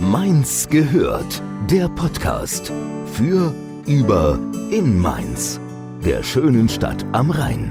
Mainz gehört, der Podcast für, über, in Mainz, der schönen Stadt am Rhein.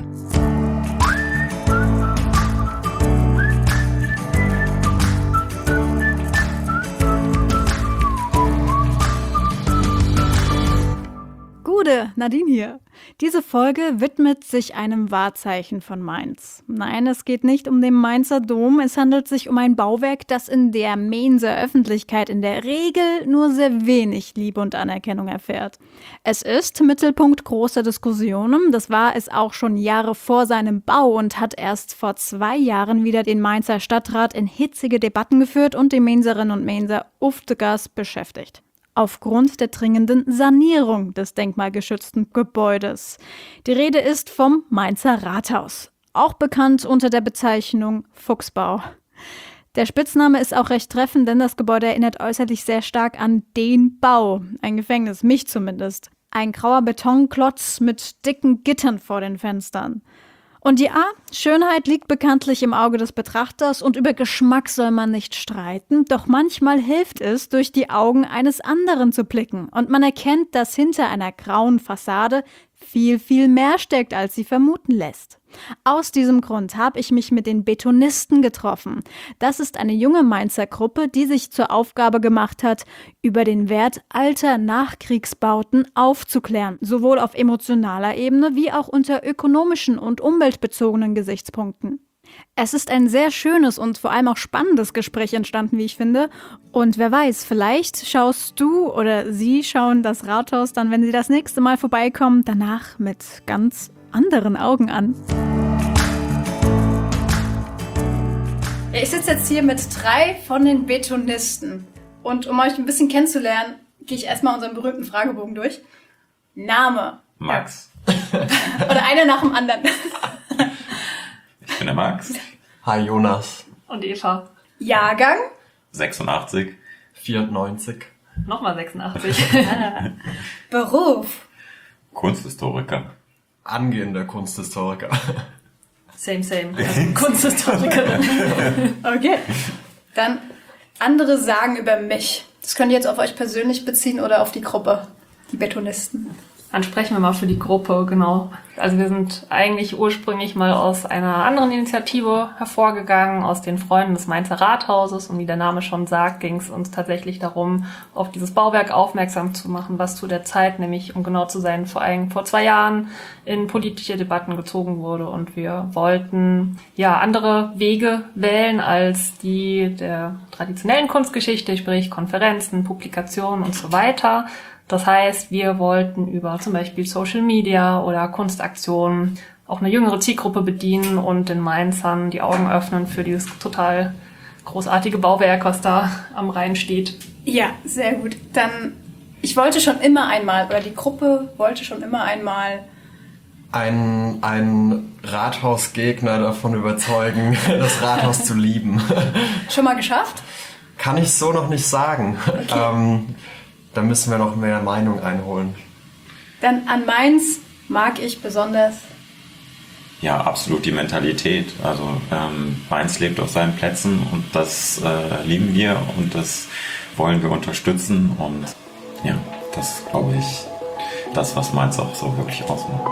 Gude, Nadine hier. Diese Folge widmet sich einem Wahrzeichen von Mainz. Nein, es geht nicht um den Mainzer Dom, es handelt sich um ein Bauwerk, das in der Mainzer Öffentlichkeit in der Regel nur sehr wenig Liebe und Anerkennung erfährt. Es ist Mittelpunkt großer Diskussionen, das war es auch schon Jahre vor seinem Bau und hat erst vor 2 Jahren wieder den Mainzer Stadtrat in hitzige Debatten geführt und die Mainzerinnen und Mainzer Uftegas beschäftigt. Aufgrund der dringenden Sanierung des denkmalgeschützten Gebäudes. Die Rede ist vom Mainzer Rathaus, auch bekannt unter der Bezeichnung Fuchsbau. Der Spitzname ist auch recht treffend, denn das Gebäude erinnert äußerlich sehr stark an den Bau, ein Gefängnis, mich zumindest. Ein grauer Betonklotz mit dicken Gittern vor den Fenstern. Und ja, Schönheit liegt bekanntlich im Auge des Betrachters und über Geschmack soll man nicht streiten, doch manchmal hilft es, durch die Augen eines anderen zu blicken und man erkennt, dass hinter einer grauen Fassade viel, viel mehr steckt, als sie vermuten lässt. Aus diesem Grund habe ich mich mit den Betonisten getroffen. Das ist eine junge Mainzer Gruppe, die sich zur Aufgabe gemacht hat, über den Wert alter Nachkriegsbauten aufzuklären, sowohl auf emotionaler Ebene wie auch unter ökonomischen und umweltbezogenen Gesichtspunkten. Es ist ein sehr schönes und vor allem auch spannendes Gespräch entstanden, wie ich finde. Und wer weiß, vielleicht schaust du oder sie schauen das Rathaus dann, wenn sie das nächste Mal vorbeikommen, danach mit ganz anderen Augen an. Ich sitze jetzt hier mit 3 von den Betonisten. Und um euch ein bisschen kennenzulernen, gehe ich erstmal unseren berühmten Fragebogen durch. Name. Max. Oder einer nach dem anderen. Ich bin der Max. Hi Jonas. Und Eva. Jahrgang. 86. 94. Nochmal 86. Beruf. Kunsthistoriker. Angehender Kunsthistoriker. Same. Also Kunsthistorikerin. Okay. Dann andere sagen über mich. Das könnt ihr jetzt auf euch persönlich beziehen oder auf die Gruppe, die Betonisten. Dann sprechen wir mal für die Gruppe, genau. Also wir sind eigentlich ursprünglich mal aus einer anderen Initiative hervorgegangen, aus den Freunden des Mainzer Rathauses. Und wie der Name schon sagt, ging es uns tatsächlich darum, auf dieses Bauwerk aufmerksam zu machen, was zu der Zeit, nämlich um genau zu sein, vor 2 Jahren in politische Debatten gezogen wurde. Und wir wollten ja andere Wege wählen als die der traditionellen Kunstgeschichte, sprich Konferenzen, Publikationen und so weiter. Das heißt, wir wollten über zum Beispiel Social Media oder Kunstaktionen auch eine jüngere Zielgruppe bedienen und den Mainzern die Augen öffnen für dieses total großartige Bauwerk, was da am Rhein steht. Ja, sehr gut. Dann, ich wollte schon immer einmal, oder die Gruppe wollte schon immer einmal ein Rathausgegner davon überzeugen, das Rathaus zu lieben. Schon mal geschafft? Kann ich so noch nicht sagen. Okay. Da müssen wir noch mehr Meinung einholen. Dann an Mainz mag ich besonders. Ja, absolut die Mentalität. Also Mainz lebt auf seinen Plätzen und das lieben wir und das wollen wir unterstützen. Und ja, das ist, glaube ich, das, was Mainz auch so wirklich ausmacht.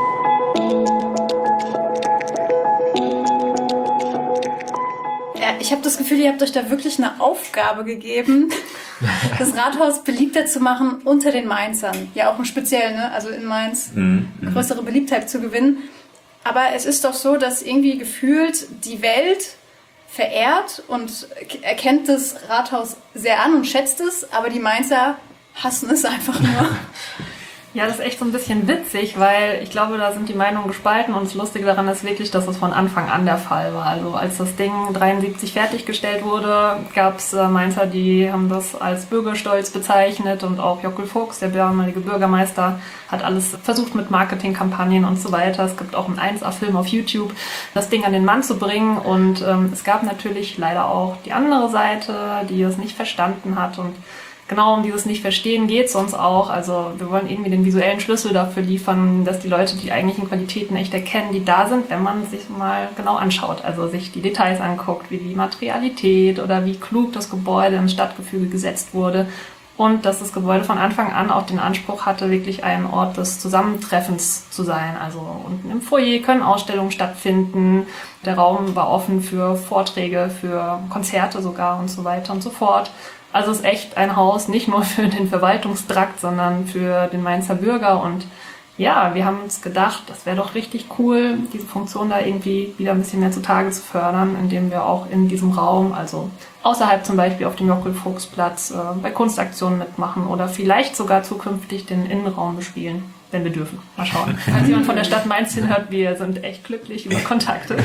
Ich habe das Gefühl, ihr habt euch da wirklich eine Aufgabe gegeben, das Rathaus beliebter zu machen unter den Mainzern. Ja, auch im Speziellen, ne? Also in Mainz größere Beliebtheit zu gewinnen. Aber es ist doch so, dass irgendwie gefühlt die Welt verehrt und erkennt das Rathaus sehr an und schätzt es, aber die Mainzer hassen es einfach nur. Ja, das ist echt so ein bisschen witzig, weil ich glaube, da sind die Meinungen gespalten und das Lustige daran ist wirklich, dass es von Anfang an der Fall war. Also als das Ding 73 fertiggestellt wurde, gab es Mainzer, die haben das als Bürgerstolz bezeichnet und auch Jockel Fuchs, der damalige Bürgermeister, hat alles versucht mit Marketingkampagnen und so weiter. Es gibt auch einen 1A-Film auf YouTube, das Ding an den Mann zu bringen und es gab natürlich leider auch die andere Seite, die es nicht verstanden hat und genau um dieses Nicht-Verstehen geht es uns auch. Also wir wollen irgendwie den visuellen Schlüssel dafür liefern, dass die Leute die eigentlichen Qualitäten echt erkennen, die da sind, wenn man sich mal genau anschaut. Also sich die Details anguckt, wie die Materialität oder wie klug das Gebäude ins Stadtgefüge gesetzt wurde. Und dass das Gebäude von Anfang an auch den Anspruch hatte, wirklich ein Ort des Zusammentreffens zu sein. Also unten im Foyer können Ausstellungen stattfinden. Der Raum war offen für Vorträge, für Konzerte sogar und so weiter und so fort. Also es ist echt ein Haus, nicht nur für den Verwaltungstrakt, sondern für den Mainzer Bürger. Und ja, wir haben uns gedacht, das wäre doch richtig cool, diese Funktion da irgendwie wieder ein bisschen mehr zutage zu fördern, indem wir auch in diesem Raum, also außerhalb zum Beispiel auf dem Jockl-Fuchs-Platz, bei Kunstaktionen mitmachen oder vielleicht sogar zukünftig den Innenraum bespielen, wenn wir dürfen. Mal schauen. Falls jemand von der Stadt Mainz hinhört, wir sind echt glücklich über Kontakte.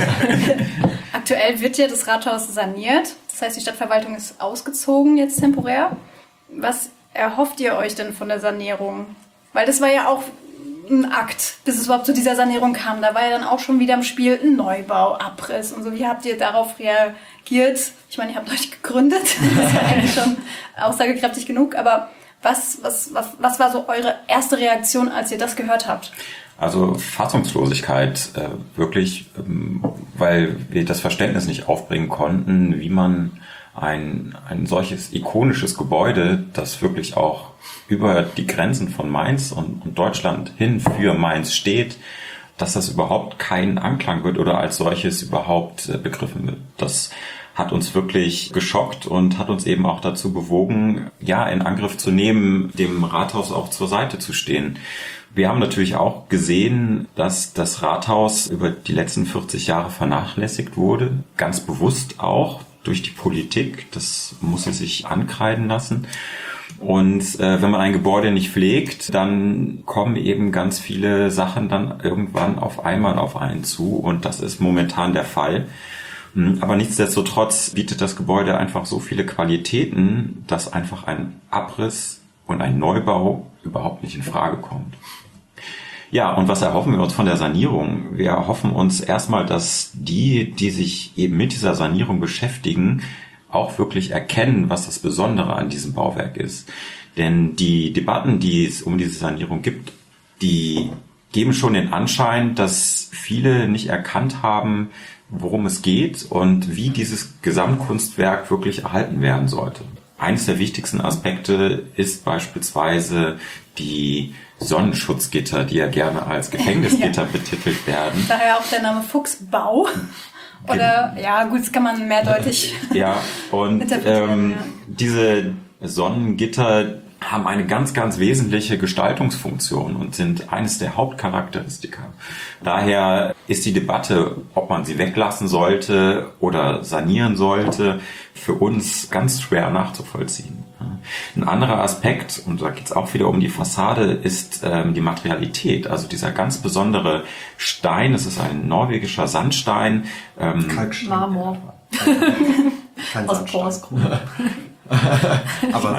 Aktuell wird ja das Rathaus saniert. Das heißt, die Stadtverwaltung ist ausgezogen jetzt temporär. Was erhofft ihr euch denn von der Sanierung? Weil das war ja auch ein Akt, bis es überhaupt zu dieser Sanierung kam. Da war ja dann auch schon wieder im Spiel ein Neubau, Abriss und so. Wie habt ihr darauf reagiert? Ich meine, ihr habt euch gegründet. Das ist ja eigentlich schon aussagekräftig genug. Aber was war so eure erste Reaktion, als ihr das gehört habt? Also Fassungslosigkeit, wirklich, weil wir das Verständnis nicht aufbringen konnten, wie man ein solches ikonisches Gebäude, das wirklich auch über die Grenzen von Mainz und Deutschland hin für Mainz steht, dass das überhaupt keinen Anklang wird oder als solches überhaupt begriffen wird. Das hat uns wirklich geschockt und hat uns eben auch dazu bewogen, ja, in Angriff zu nehmen, dem Rathaus auch zur Seite zu stehen. Wir haben natürlich auch gesehen, dass das Rathaus über die letzten 40 Jahre vernachlässigt wurde, ganz bewusst auch durch die Politik. Das muss es sich ankreiden lassen. Und wenn man ein Gebäude nicht pflegt, dann kommen eben ganz viele Sachen dann irgendwann auf einmal auf einen zu. Und das ist momentan der Fall. Aber nichtsdestotrotz bietet das Gebäude einfach so viele Qualitäten, dass einfach ein Abriss und ein Neubau überhaupt nicht in Frage kommt. Ja, und was erhoffen wir uns von der Sanierung? Wir erhoffen uns erstmal, dass die sich eben mit dieser Sanierung beschäftigen, auch wirklich erkennen, was das Besondere an diesem Bauwerk ist. Denn die Debatten, die es um diese Sanierung gibt, die geben schon den Anschein, dass viele nicht erkannt haben, worum es geht und wie dieses Gesamtkunstwerk wirklich erhalten werden sollte. Eines der wichtigsten Aspekte ist beispielsweise die Sonnenschutzgitter, die ja gerne als Gefängnisgitter betitelt werden. Daher auch der Name Fuchsbau. Oder, ja gut, das kann man mehrdeutig interpretieren. Ja. Diese Sonnengitter haben eine ganz, ganz wesentliche Gestaltungsfunktion und sind eines der Hauptcharakteristika. Daher ist die Debatte, ob man sie weglassen sollte oder sanieren sollte, für uns ganz schwer nachzuvollziehen. Ein anderer Aspekt, und da geht es auch wieder um die Fassade, ist die Materialität. Also dieser ganz besondere Stein, es ist ein norwegischer Sandstein. Kalkstein. Marmor. Kein Aus Sandstein. Porsgrund. Aber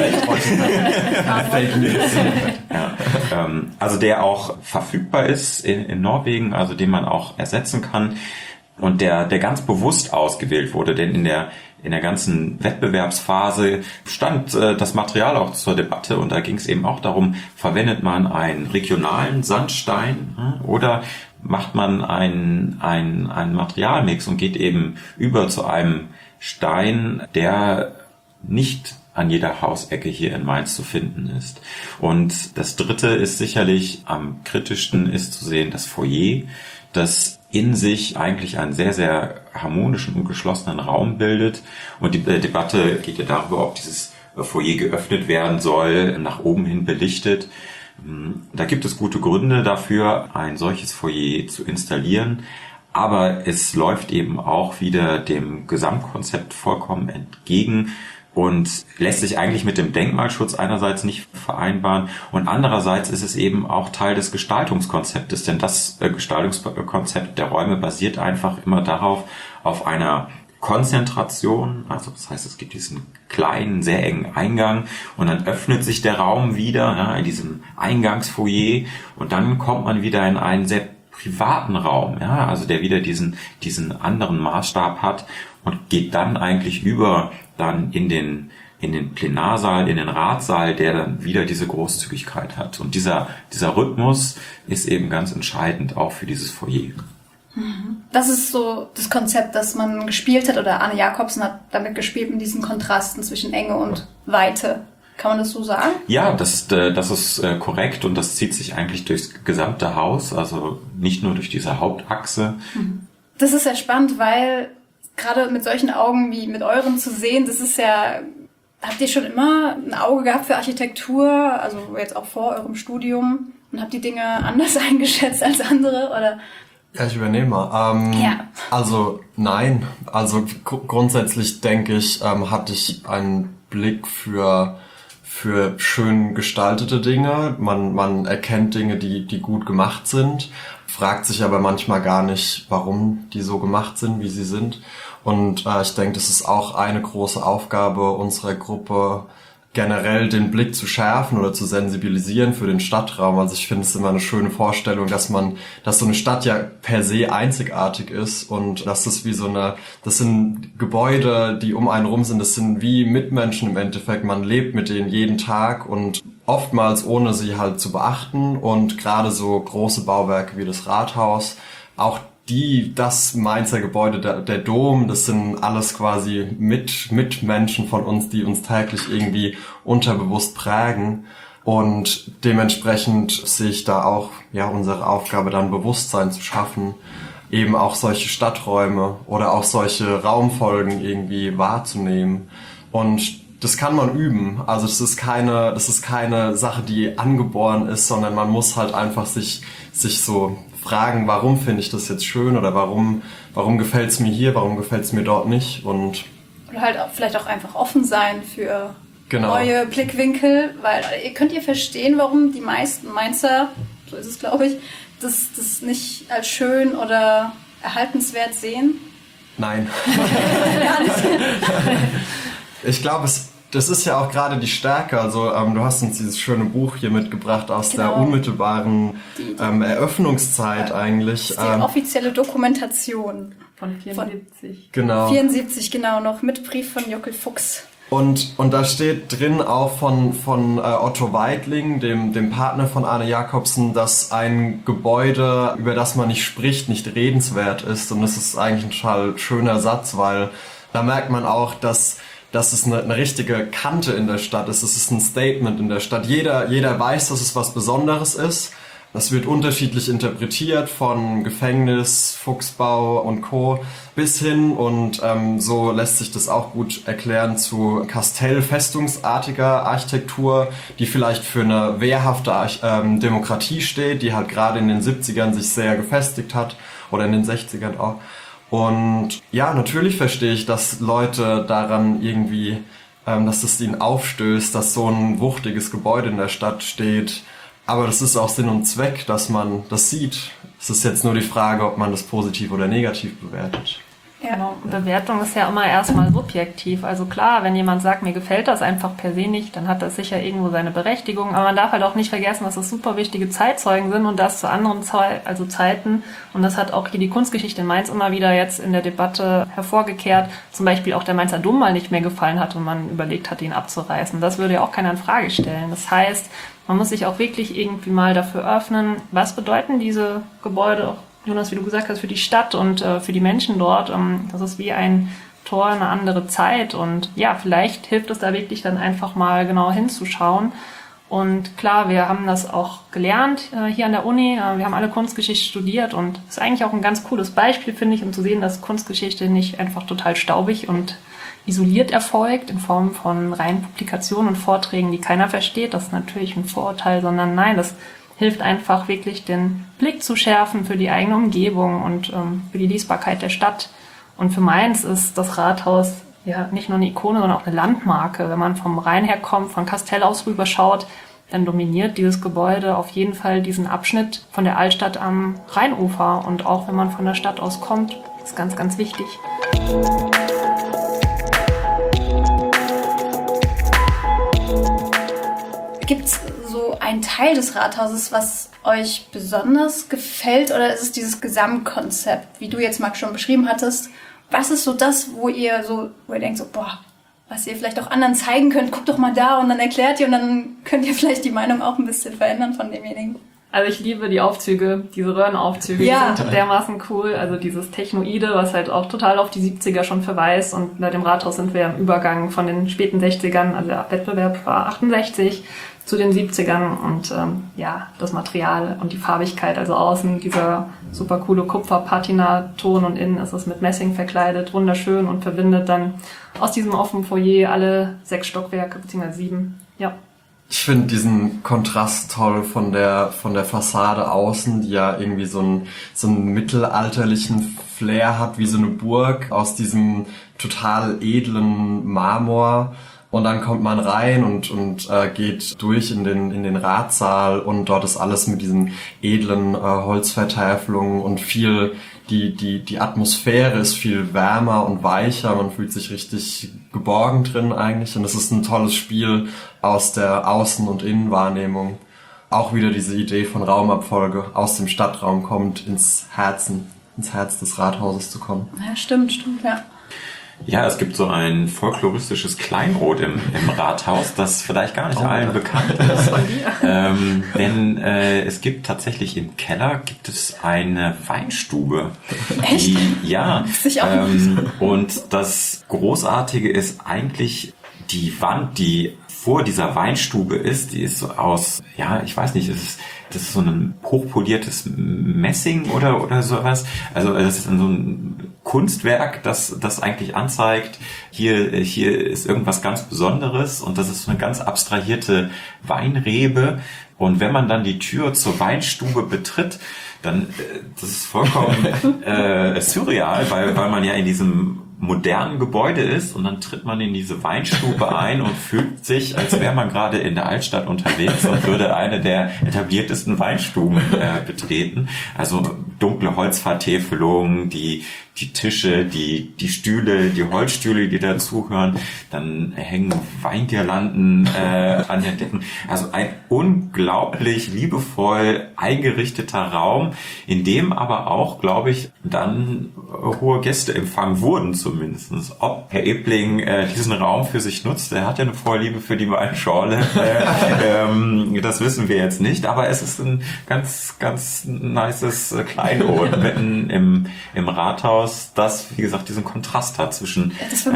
Fake News. Ja, also der auch verfügbar ist in Norwegen, also den man auch ersetzen kann und der ganz bewusst ausgewählt wurde, denn in der ganzen Wettbewerbsphase stand das Material auch zur Debatte und da ging es eben auch darum, verwendet man einen regionalen Sandstein oder macht man einen Materialmix und geht eben über zu einem Stein, der nicht an jeder Hausecke hier in Mainz zu finden ist. Und das Dritte ist sicherlich am kritischsten ist zu sehen das Foyer, das in sich eigentlich einen sehr, sehr harmonischen und geschlossenen Raum bildet. Und die Debatte geht ja darüber, ob dieses Foyer geöffnet werden soll, nach oben hin belichtet. Da gibt es gute Gründe dafür, ein solches Foyer zu installieren. Aber es läuft eben auch wieder dem Gesamtkonzept vollkommen entgegen und lässt sich eigentlich mit dem Denkmalschutz einerseits nicht vereinbaren und andererseits ist es eben auch Teil des Gestaltungskonzeptes, denn das Gestaltungskonzept der Räume basiert einfach immer darauf, auf einer Konzentration, also das heißt, es gibt diesen kleinen, sehr engen Eingang und dann öffnet sich der Raum wieder in diesem Eingangsfoyer und dann kommt man wieder in einen sehr privaten Raum, also der wieder diesen anderen Maßstab hat und geht dann eigentlich über dann in den in den Plenarsaal, in den Ratssaal, der dann wieder diese Großzügigkeit hat. Und dieser Rhythmus ist eben ganz entscheidend auch für dieses Foyer. Das ist so das Konzept, das man gespielt hat, oder Arne Jacobsen hat damit gespielt, mit diesen Kontrasten zwischen Enge und Weite. Kann man das so sagen? Ja, das ist korrekt, und das zieht sich eigentlich durchs gesamte Haus, also nicht nur durch diese Hauptachse. Das ist ja spannend, weil gerade mit solchen Augen wie mit euren zu sehen, das ist ja, habt ihr schon immer ein Auge gehabt für Architektur, also jetzt auch vor eurem Studium, und habt die Dinge anders eingeschätzt als andere, oder? Ja, ich übernehme mal. Ja. Also nein, also grundsätzlich denke ich, hatte ich einen Blick für schön gestaltete Dinge. Man erkennt Dinge, die gut gemacht sind, fragt sich aber manchmal gar nicht, warum die so gemacht sind, wie sie sind. Und ich denke, das ist auch eine große Aufgabe unserer Gruppe, generell den Blick zu schärfen oder zu sensibilisieren für den Stadtraum. Also ich finde es immer eine schöne Vorstellung, dass so eine Stadt ja per se einzigartig ist, und dass das das sind Gebäude, die um einen rum sind, das sind wie Mitmenschen im Endeffekt. Man lebt mit denen jeden Tag und oftmals ohne sie halt zu beachten, und gerade so große Bauwerke wie das Rathaus, auch das Mainzer Gebäude, der Dom, das sind alles quasi Mitmenschen von uns, die uns täglich irgendwie unterbewusst prägen. Und dementsprechend sehe ich da auch, unsere Aufgabe, dann Bewusstsein zu schaffen, eben auch solche Stadträume oder auch solche Raumfolgen irgendwie wahrzunehmen. Und das kann man üben. Also das ist keine Sache, die angeboren ist, sondern man muss halt einfach sich so fragen, warum finde ich das jetzt schön, oder warum gefällt es mir hier, warum gefällt es mir dort nicht, und Oder halt auch, vielleicht auch einfach offen sein für neue Blickwinkel, weil könnt ihr verstehen, warum die meisten Mainzer, so ist es glaube ich, das nicht als schön oder erhaltenswert sehen? Nein. Ich glaube, das ist ja auch gerade die Stärke. Also du hast uns dieses schöne Buch hier mitgebracht aus der unmittelbaren Eröffnungszeit eigentlich. Das ist die offizielle Dokumentation. Von 74. Genau. 74, genau, noch mit Brief von Jockel Fuchs. Und da steht drin auch von Otto Weidling, dem Partner von Arne Jacobsen, dass ein Gebäude, über das man nicht spricht, nicht redenswert ist. Und das ist eigentlich ein total schöner Satz, weil da merkt man auch, dass es eine richtige Kante in der Stadt ist. Es ist ein Statement in der Stadt. Jeder weiß, dass es was Besonderes ist. Das wird unterschiedlich interpretiert, von Gefängnis, Fuchsbau und Co. bis hin, und so lässt sich das auch gut erklären, zu Kastell-festungsartiger Architektur, die vielleicht für eine wehrhafte Demokratie steht, die halt gerade in den 70ern sich sehr gefestigt hat, oder in den 60ern auch. Und ja, natürlich verstehe ich, dass Leute daran irgendwie, dass es ihnen aufstößt, dass so ein wuchtiges Gebäude in der Stadt steht. Aber das ist auch Sinn und Zweck, dass man das sieht. Es ist jetzt nur die Frage, ob man das positiv oder negativ bewertet. Ja. Genau. Bewertung ist ja immer erstmal subjektiv. Also klar, wenn jemand sagt, mir gefällt das einfach per se nicht, dann hat das sicher irgendwo seine Berechtigung. Aber man darf halt auch nicht vergessen, dass das super wichtige Zeitzeugen sind, und das zu anderen Zeiten. Und das hat auch hier die Kunstgeschichte in Mainz immer wieder jetzt in der Debatte hervorgekehrt. Zum Beispiel auch der Mainzer Dom mal nicht mehr gefallen hat und man überlegt hat, ihn abzureißen. Das würde ja auch keiner in Frage stellen. Das heißt, man muss sich auch wirklich irgendwie mal dafür öffnen, was bedeuten diese Gebäude, Jonas, wie du gesagt hast, für die Stadt und für die Menschen dort. Das ist wie ein Tor in eine andere Zeit, und ja, vielleicht hilft es da wirklich dann einfach mal genau hinzuschauen. Und klar, wir haben das auch gelernt hier an der Uni. Wir haben alle Kunstgeschichte studiert, und das ist eigentlich auch ein ganz cooles Beispiel, finde ich, um zu sehen, dass Kunstgeschichte nicht einfach total staubig und isoliert erfolgt in Form von reinen Publikationen und Vorträgen, die keiner versteht. Das ist natürlich ein Vorurteil, sondern nein, das hilft einfach wirklich, den Blick zu schärfen für die eigene Umgebung und für die Lesbarkeit der Stadt. Und für Mainz ist das Rathaus ja nicht nur eine Ikone, sondern auch eine Landmarke. Wenn man vom Rhein her kommt, von Kastell aus rüberschaut, dann dominiert dieses Gebäude auf jeden Fall diesen Abschnitt von der Altstadt am Rheinufer. Und auch wenn man von der Stadt aus kommt, ist ganz, ganz wichtig. Gibt's so einen Teil des Rathauses, was euch besonders gefällt, oder ist es dieses Gesamtkonzept, wie du jetzt, Max, schon beschrieben hattest? Was ist so das, wo ihr denkt, so, boah, was ihr vielleicht auch anderen zeigen könnt. Guckt doch mal da und dann erklärt ihr und dann könnt ihr vielleicht die Meinung auch ein bisschen verändern von demjenigen. Also ich liebe die Aufzüge, diese Röhrenaufzüge, Ja. die sind dermaßen cool. Also dieses Technoide, was halt auch total auf die 70er schon verweist. Und bei dem Rathaus sind wir im Übergang von den späten 60ern, also der Wettbewerb war 68 zu den 70ern. Und das Material und die Farbigkeit, also außen dieser super coole Kupfer-Patina-Ton und innen ist es mit Messing verkleidet, wunderschön und verbindet dann aus diesem offenen Foyer alle 6 Stockwerke, beziehungsweise 7, ja. Ich finde diesen Kontrast toll von der Fassade außen, die ja irgendwie so einen mittelalterlichen Flair hat, wie so eine Burg aus diesem total edlen Marmor. Und dann kommt man rein und geht durch in den Ratssaal und dort ist alles mit diesen edlen Holzvertäfelungen und viel, die Atmosphäre ist viel wärmer und weicher, man fühlt sich richtig geborgen drin eigentlich und es ist ein tolles Spiel aus der Außen- und Innenwahrnehmung. Auch wieder diese Idee von Raumabfolge aus dem Stadtraum kommt ins Herz des Rathauses zu kommen. Ja, stimmt, ja. Ja, es gibt so ein folkloristisches Kleinod im Rathaus, das vielleicht gar nicht allen bekannt ist. Denn es gibt tatsächlich im Keller eine Weinstube. Echt? Ja. Ich auch Und das Großartige ist eigentlich die Wand, die vor dieser Weinstube ist, die ist so aus, ich weiß nicht, das ist so ein hochpoliertes Messing oder sowas. Also das ist so ein Kunstwerk, das eigentlich anzeigt, hier ist irgendwas ganz Besonderes und das ist so eine ganz abstrahierte Weinrebe. Und wenn man dann die Tür zur Weinstube betritt, dann das ist vollkommen surreal, weil man ja in diesem modernen Gebäude ist und dann tritt man in diese Weinstube ein und fühlt sich, als wäre man gerade in der Altstadt unterwegs und würde eine der etabliertesten Weinstuben betreten. Also dunkle Holzvertäfelungen, die Tische, die Stühle, die Holzstühle, die dazugehören. Dann hängen Weingirlanden an den Decken. Also ein unglaublich liebevoll eingerichteter Raum, in dem aber auch, glaube ich, dann hohe Gästeempfang wurden zumindest. Ob Herr Ebling diesen Raum für sich nutzt, er hat ja eine Vorliebe für die Weinschorle, das wissen wir jetzt nicht, aber es ist ein ganz, ganz nices Kleinod mitten im Rathaus, das, wie gesagt, diesen Kontrast hat zwischen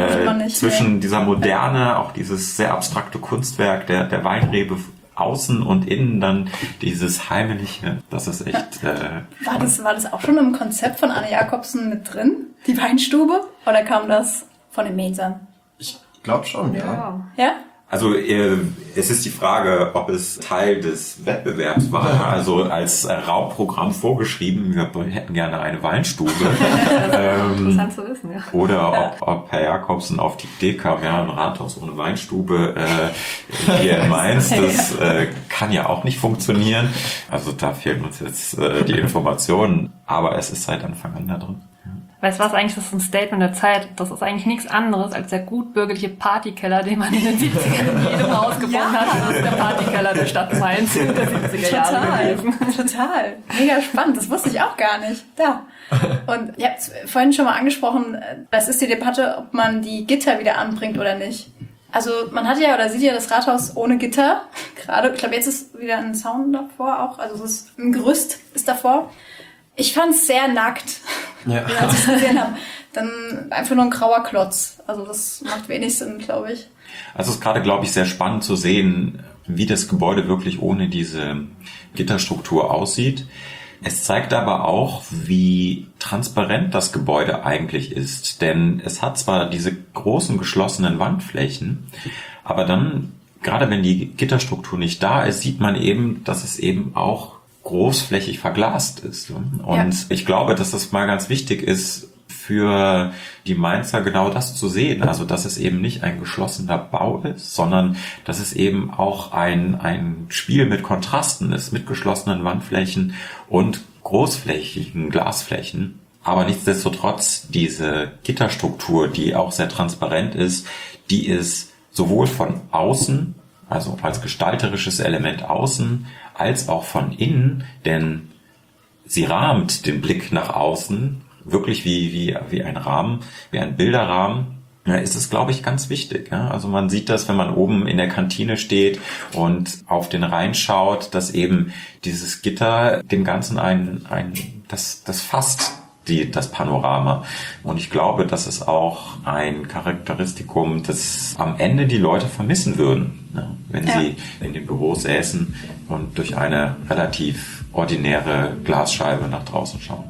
dieser Moderne, auch dieses sehr abstrakte Kunstwerk der Weinrebe außen und innen dann dieses Heimliche, das ist echt... War das auch schon im Konzept von Anne Jacobsen mit drin, die Weinstube? Oder kam das von den Mainzern? Ich glaube schon, ja. Ja? Also es ist die Frage, ob es Teil des Wettbewerbs war, also als Raumprogramm vorgeschrieben, wir hätten gerne eine Weinstube. Interessant zu wissen, ja. Oder ob Herr Jacobsen auf die Idee kam, ein Rathaus ohne Weinstube hier in Mainz, das kann ja auch nicht funktionieren. Also da fehlen uns jetzt die Informationen, aber es ist seit Anfang an da drin. Weißt du was, eigentlich das ist ein Statement der Zeit. Das ist eigentlich nichts anderes als der gutbürgerliche Partykeller, den man in den 70ern in jedem Haus gefunden hat. Das ist der Partykeller der Stadt Mainz in der 70er Jahre gewesen. Total. Mega spannend. Das wusste ich auch gar nicht. Da. Und ihr habt vorhin schon mal angesprochen, das ist die Debatte, ob man die Gitter wieder anbringt oder nicht. Also man hat ja oder sieht ja das Rathaus ohne Gitter. Gerade, ich glaube, jetzt ist wieder ein Zaun davor auch. Also es ist ein Gerüst ist davor. Ich fand es sehr nackt, als ich es gesehen habe. Dann einfach nur ein grauer Klotz. Also das macht wenig Sinn, glaube ich. Also es ist gerade, glaube ich, sehr spannend zu sehen, wie das Gebäude wirklich ohne diese Gitterstruktur aussieht. Es zeigt aber auch, wie transparent das Gebäude eigentlich ist. Denn es hat zwar diese großen geschlossenen Wandflächen, aber dann, gerade wenn die Gitterstruktur nicht da ist, sieht man eben, dass es eben auch großflächig verglast ist. Und ich glaube, dass das mal ganz wichtig ist für die Mainzer, genau das zu sehen. Also, dass es eben nicht ein geschlossener Bau ist, sondern dass es eben auch ein Spiel mit Kontrasten ist, mit geschlossenen Wandflächen und großflächigen Glasflächen. Aber nichtsdestotrotz, diese Gitterstruktur, die auch sehr transparent ist, die ist sowohl von außen, also als gestalterisches Element außen, als auch von innen, denn sie rahmt den Blick nach außen wirklich wie ein Rahmen, wie ein Bilderrahmen. Ja, ist es, glaube ich, ganz wichtig. Ja? Also man sieht das, wenn man oben in der Kantine steht und auf den Rhein schaut, dass eben dieses Gitter dem Ganzen das fasst das Panorama. Und ich glaube, das ist auch ein Charakteristikum, das am Ende die Leute vermissen würden, ne? Wenn sie in den Büros säßen und durch eine relativ ordinäre Glasscheibe nach draußen schauen.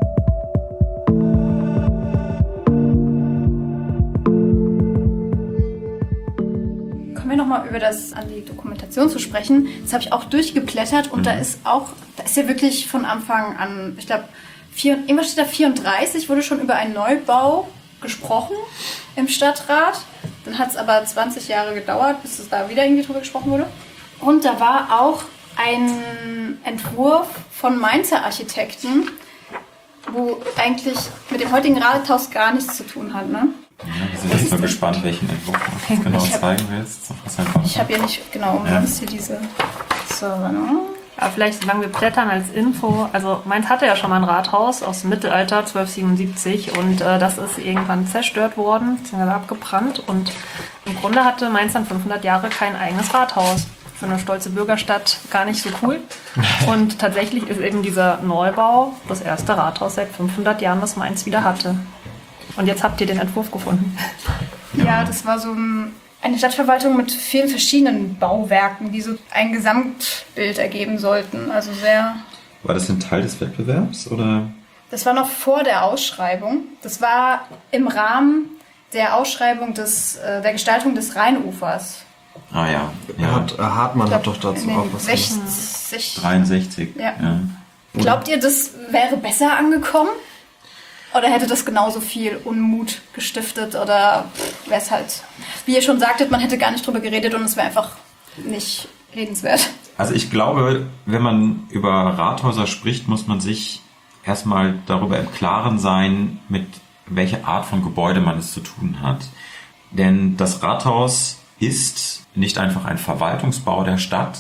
Nochmal an die Dokumentation zu sprechen. Das habe ich auch durchgeblättert und da ist ja wirklich von Anfang an, ich glaube, irgendwas steht da 34, wurde schon über einen Neubau gesprochen im Stadtrat. Dann hat es aber 20 Jahre gedauert, bis es da wieder irgendwie drüber gesprochen wurde. Und da war auch ein Entwurf von Mainzer Architekten, wo eigentlich mit dem heutigen Rathaus gar nichts zu tun hat, ne? Ja, wir sind jetzt mal gespannt, welchen Entwurf du genau zeigen willst. Ich habe ja nicht genau, was hier diese... So, ne? Aber vielleicht, solange wir blättern als Info, also Mainz hatte ja schon mal ein Rathaus aus dem Mittelalter, 1277, und das ist irgendwann zerstört worden, beziehungsweise abgebrannt, und im Grunde hatte Mainz dann 500 Jahre kein eigenes Rathaus. Für eine stolze Bürgerstadt gar nicht so cool. Und tatsächlich ist eben dieser Neubau das erste Rathaus seit 500 Jahren, was Mainz wieder hatte. Und jetzt habt ihr den Entwurf gefunden. Ja, das war so eine Stadtverwaltung mit vielen verschiedenen Bauwerken, die so ein Gesamtbild ergeben sollten. Also sehr... War das ein Teil des Wettbewerbs, oder? Das war noch vor der Ausschreibung. Das war im Rahmen der Ausschreibung der Gestaltung des Rheinufers. Ah ja. Hartmann hat doch dazu auch was 63. Ja. Glaubt ihr, das wäre besser angekommen? Oder hätte das genauso viel Unmut gestiftet? Oder wäre es halt, wie ihr schon sagtet, man hätte gar nicht drüber geredet und es wäre einfach nicht redenswert? Also ich glaube, wenn man über Rathäuser spricht, muss man sich erstmal darüber im Klaren sein, mit welcher Art von Gebäude man es zu tun hat. Denn das Rathaus ist nicht einfach ein Verwaltungsbau der Stadt,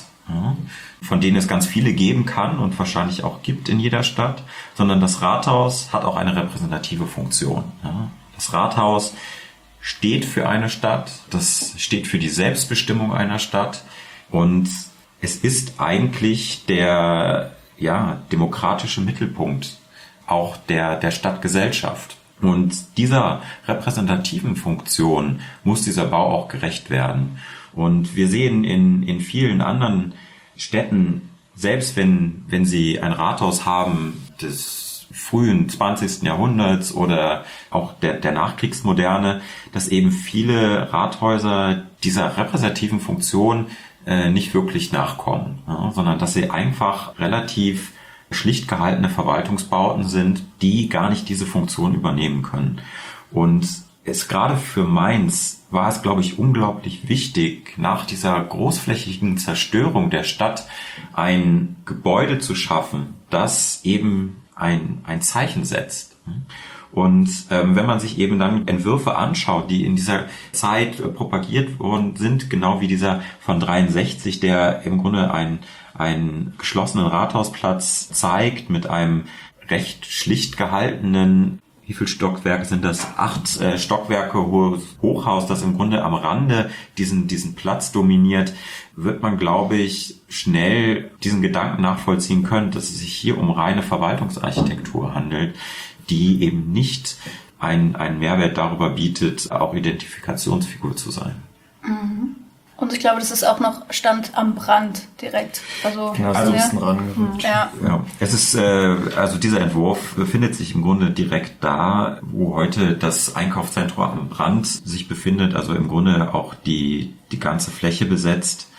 von denen es ganz viele geben kann und wahrscheinlich auch gibt in jeder Stadt, sondern das Rathaus hat auch eine repräsentative Funktion. Das Rathaus steht für eine Stadt, das steht für die Selbstbestimmung einer Stadt und es ist eigentlich der demokratische Mittelpunkt auch der Stadtgesellschaft. Und dieser repräsentativen Funktion muss dieser Bau auch gerecht werden. Und wir sehen in vielen anderen Städten, selbst wenn sie ein Rathaus haben des frühen 20. Jahrhunderts oder auch der Nachkriegsmoderne, dass eben viele Rathäuser dieser repräsentativen Funktion nicht wirklich nachkommen, sondern dass sie einfach relativ schlicht gehaltene Verwaltungsbauten sind, die gar nicht diese Funktion übernehmen können. Und es gerade für Mainz war es, glaube ich, unglaublich wichtig, nach dieser großflächigen Zerstörung der Stadt ein Gebäude zu schaffen, das eben ein Zeichen setzt. Und wenn man sich eben dann Entwürfe anschaut, die in dieser Zeit propagiert worden sind, genau wie dieser von 63, der im Grunde einen geschlossenen Rathausplatz zeigt mit einem recht schlicht gehaltenen, wie viele Stockwerke sind das? 8 Stockwerke hohes Hochhaus, das im Grunde am Rande diesen Platz dominiert, wird man, glaube ich, schnell diesen Gedanken nachvollziehen können, dass es sich hier um reine Verwaltungsarchitektur handelt, die eben nicht einen Mehrwert darüber bietet, auch Identifikationsfigur zu sein. Mhm. Und ich glaube, das ist auch noch stand am Brand direkt. Also ein bisschen rangerückt. Ja. Es ist, also dieser Entwurf befindet sich im Grunde direkt da, wo heute das Einkaufszentrum am Brand sich befindet, also im Grunde auch die ganze Fläche besetzt.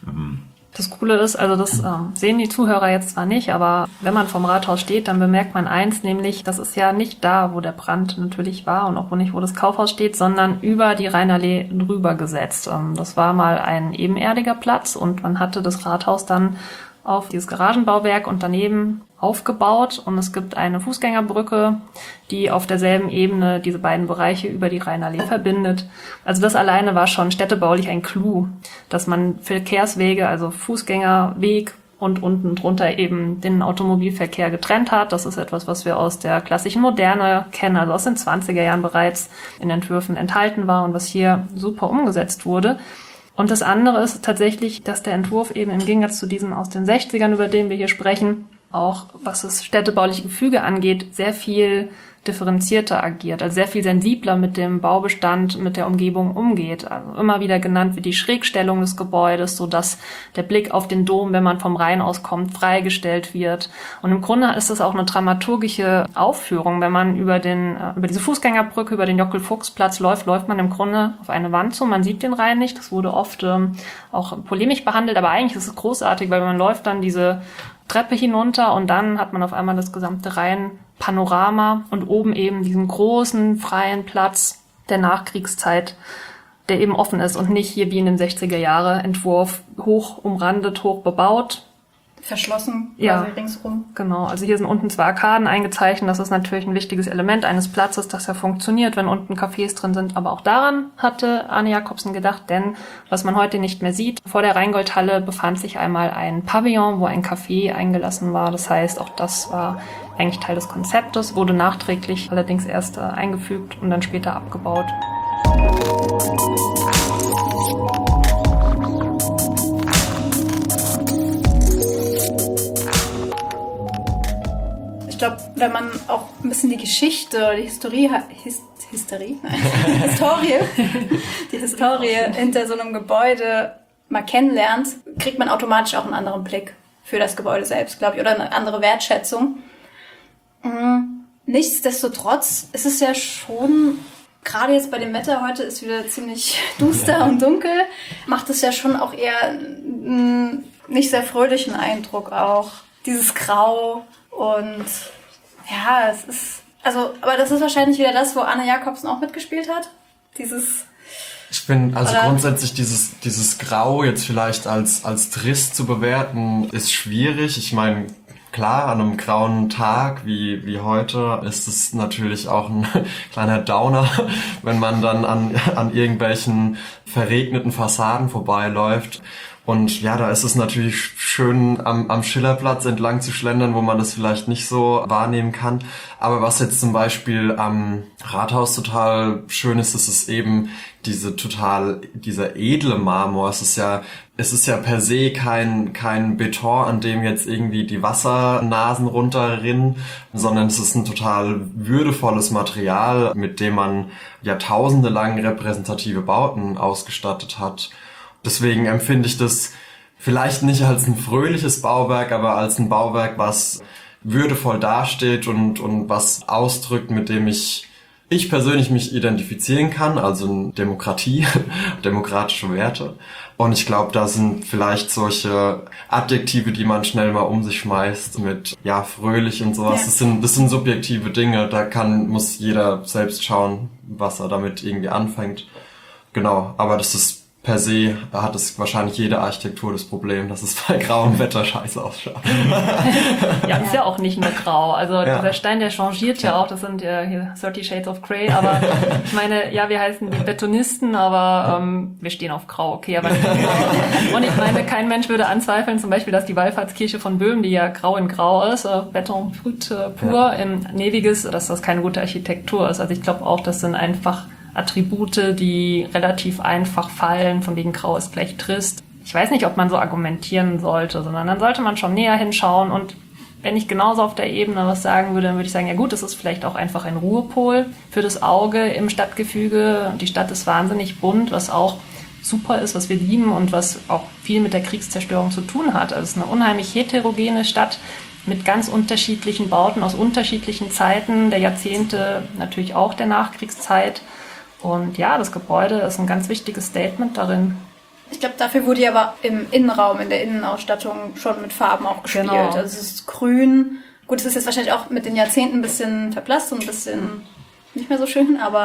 Das Coole ist, also das sehen die Zuhörer jetzt zwar nicht, aber wenn man vom Rathaus steht, dann bemerkt man eins, nämlich das ist ja nicht da, wo der Brand natürlich war und auch nicht, wo das Kaufhaus steht, sondern über die Rheinallee drüber gesetzt. Das war mal ein ebenerdiger Platz und man hatte das Rathaus dann auf dieses Garagenbauwerk und daneben aufgebaut und es gibt eine Fußgängerbrücke, die auf derselben Ebene diese beiden Bereiche über die Rheinallee verbindet. Also das alleine war schon städtebaulich ein Clou, dass man Verkehrswege, also Fußgängerweg und unten drunter eben den Automobilverkehr getrennt hat. Das ist etwas, was wir aus der klassischen Moderne kennen, also aus den 20er Jahren bereits in Entwürfen enthalten war und was hier super umgesetzt wurde. Und das andere ist tatsächlich, dass der Entwurf eben im Gegensatz zu diesem aus den 60ern, über den wir hier sprechen, auch was das städtebauliche Gefüge angeht, sehr viel differenzierter agiert, also sehr viel sensibler mit dem Baubestand, mit der Umgebung umgeht. Also immer wieder genannt wird die Schrägstellung des Gebäudes, so dass der Blick auf den Dom, wenn man vom Rhein aus kommt, freigestellt wird. Und im Grunde ist es auch eine dramaturgische Aufführung. Wenn man über diese Fußgängerbrücke, über den Jockl-Fuchs-Platz läuft man im Grunde auf eine Wand zu. Man sieht den Rhein nicht. Das wurde oft auch polemisch behandelt, aber eigentlich ist es großartig, weil man läuft dann diese Treppe hinunter und dann hat man auf einmal das gesamte Rhein-Panorama und oben eben diesen großen, freien Platz der Nachkriegszeit, der eben offen ist und nicht hier wie in dem 60er-Jahre-Entwurf hoch umrandet, hoch bebaut. Verschlossen, ja, quasi ringsrum. Genau, also hier sind unten 2 Arkaden eingezeichnet. Das ist natürlich ein wichtiges Element eines Platzes, das ja funktioniert, wenn unten Cafés drin sind. Aber auch daran hatte Arne Jacobsen gedacht, denn was man heute nicht mehr sieht, vor der Rheingoldhalle befand sich einmal ein Pavillon, wo ein Café eingelassen war. Das heißt, auch das war eigentlich Teil des Konzeptes, wurde nachträglich allerdings erst eingefügt und dann später abgebaut. Ich glaube, wenn man auch ein bisschen die Geschichte oder die Historie hinter so einem Gebäude mal kennenlernt, kriegt man automatisch auch einen anderen Blick für das Gebäude selbst, glaube ich, oder eine andere Wertschätzung. Nichtsdestotrotz ist es ja schon, gerade jetzt bei dem Wetter, heute ist wieder ziemlich duster und dunkel, macht es ja schon auch eher einen nicht sehr fröhlichen Eindruck auch. Dieses Grau und ja, es ist, also, aber das ist wahrscheinlich wieder das, wo Arne Jacobsen auch mitgespielt hat. Ich finde, also grundsätzlich dieses Grau jetzt vielleicht als trist zu bewerten, ist schwierig. Ich meine, klar, an einem grauen Tag wie heute ist es natürlich auch ein kleiner Downer, wenn man dann an irgendwelchen verregneten Fassaden vorbeiläuft. Und ja, da ist es natürlich schön, am Schillerplatz entlang zu schlendern, wo man das vielleicht nicht so wahrnehmen kann. Aber was jetzt zum Beispiel am Rathaus total schön ist, ist eben dieser edle Marmor. Es ist ja per se kein Beton, an dem jetzt irgendwie die Wassernasen runterrinnen, sondern es ist ein total würdevolles Material, mit dem man jahrtausende lang repräsentative Bauten ausgestattet hat. Deswegen empfinde ich das vielleicht nicht als ein fröhliches Bauwerk, aber als ein Bauwerk, was würdevoll dasteht und was ausdrückt, mit dem ich persönlich mich identifizieren kann, also eine Demokratie, demokratische Werte. Und ich glaube, da sind vielleicht solche Adjektive, die man schnell mal um sich schmeißt mit, ja, fröhlich und sowas. Ja. Das sind subjektive Dinge, muss jeder selbst schauen, was er damit irgendwie anfängt. Genau, aber das ist per se hat es wahrscheinlich jede Architektur das Problem, dass es bei grauem Wetter scheiße ausschaut. Ja, ist ja auch nicht nur grau. Also dieser Stein, der changiert ja auch. Das sind ja hier 30 Shades of Grey. Aber ich meine, ja, wir heißen die Betonisten, aber wir stehen auf grau. Okay, aber und ich meine, kein Mensch würde anzweifeln, zum Beispiel, dass die Wallfahrtskirche von Böhmen, die ja grau in grau ist, Beton pur, neviges, dass das keine gute Architektur ist. Also ich glaube auch, das sind einfach Attribute, die relativ einfach fallen, von wegen grau ist vielleicht trist. Ich weiß nicht, ob man so argumentieren sollte, sondern dann sollte man schon näher hinschauen. Und wenn ich genauso auf der Ebene was sagen würde, dann würde ich sagen, ja gut, das ist vielleicht auch einfach ein Ruhepol für das Auge im Stadtgefüge. Die Stadt ist wahnsinnig bunt, was auch super ist, was wir lieben und was auch viel mit der Kriegszerstörung zu tun hat. Also es ist eine unheimlich heterogene Stadt mit ganz unterschiedlichen Bauten aus unterschiedlichen Zeiten der Jahrzehnte, natürlich auch der Nachkriegszeit. Und ja, das Gebäude ist ein ganz wichtiges Statement darin. Ich glaube, dafür wurde ja aber im Innenraum, in der Innenausstattung schon mit Farben auch gespielt. Genau. Also es ist grün. Gut, es ist jetzt wahrscheinlich auch mit den Jahrzehnten ein bisschen verblasst und ein bisschen nicht mehr so schön, aber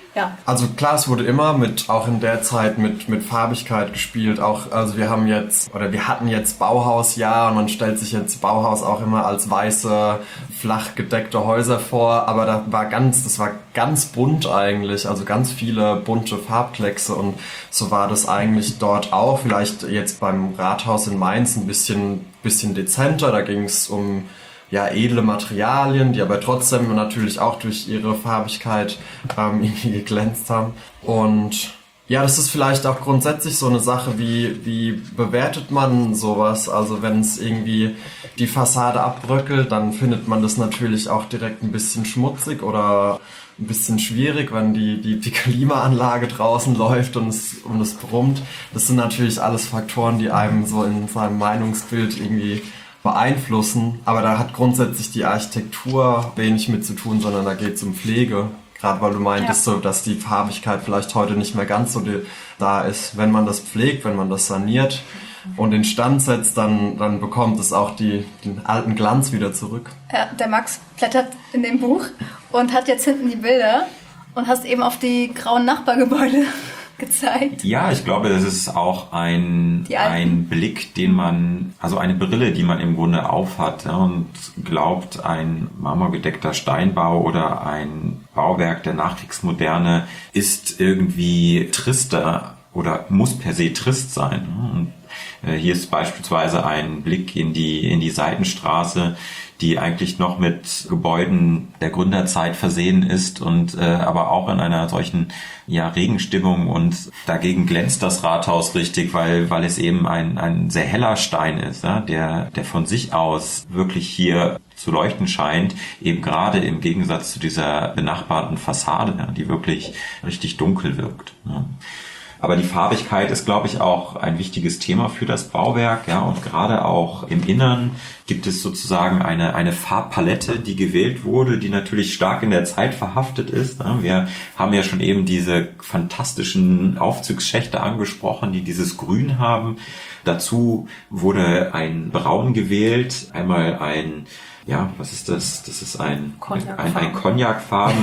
Ja. Also klar, es wurde immer auch in der Zeit mit Farbigkeit gespielt. Also wir hatten jetzt Bauhausjahr und man stellt sich jetzt Bauhaus auch immer als weiße, flach gedeckte Häuser vor, aber das war ganz bunt eigentlich, also ganz viele bunte Farbkleckse und so war das eigentlich dort auch. Vielleicht jetzt beim Rathaus in Mainz ein bisschen dezenter, da ging es um edle Materialien, die aber trotzdem natürlich auch durch ihre Farbigkeit irgendwie geglänzt haben. Und ja, das ist vielleicht auch grundsätzlich so eine Sache, wie bewertet man sowas? Also wenn es irgendwie die Fassade abbröckelt, dann findet man das natürlich auch direkt ein bisschen schmutzig oder ein bisschen schwierig, wenn die Klimaanlage draußen läuft und es brummt. Das sind natürlich alles Faktoren, die einem so in seinem Meinungsbild irgendwie beeinflussen, aber da hat grundsätzlich die Architektur wenig mit zu tun, sondern da geht es um Pflege. Gerade weil du meintest, so, dass die Farbigkeit vielleicht heute nicht mehr ganz so da ist. Wenn man das pflegt, wenn man das saniert und instand setzt, dann bekommt es auch den alten Glanz wieder zurück. Ja, der Max blättert in dem Buch und hat jetzt hinten die Bilder und hast eben auf die grauen Nachbargebäude gezeigt. Ja, ich glaube, das ist auch ein Blick, eine Brille, die man im Grunde aufhat, ja, und glaubt, ein marmorgedeckter Steinbau oder ein Bauwerk der Nachkriegsmoderne ist irgendwie trister oder muss per se trist sein. Und hier ist beispielsweise ein Blick in die Seitenstraße, die eigentlich noch mit Gebäuden der Gründerzeit versehen ist und aber auch in einer solchen Regenstimmung, und dagegen glänzt das Rathaus richtig, weil es eben ein sehr heller Stein ist, ja, der von sich aus wirklich hier zu leuchten scheint, eben gerade im Gegensatz zu dieser benachbarten Fassade, ja, die wirklich richtig dunkel wirkt. Ja. Aber die Farbigkeit ist, glaube ich, auch ein wichtiges Thema für das Bauwerk, ja, und gerade auch im Innern gibt es sozusagen eine Farbpalette, die gewählt wurde, die natürlich stark in der Zeit verhaftet ist. Ja. Wir haben ja schon eben diese fantastischen Aufzugsschächte angesprochen, die dieses Grün haben. Dazu wurde ein Braun gewählt, einmal was ist das? Das ist ein Cognacfarben,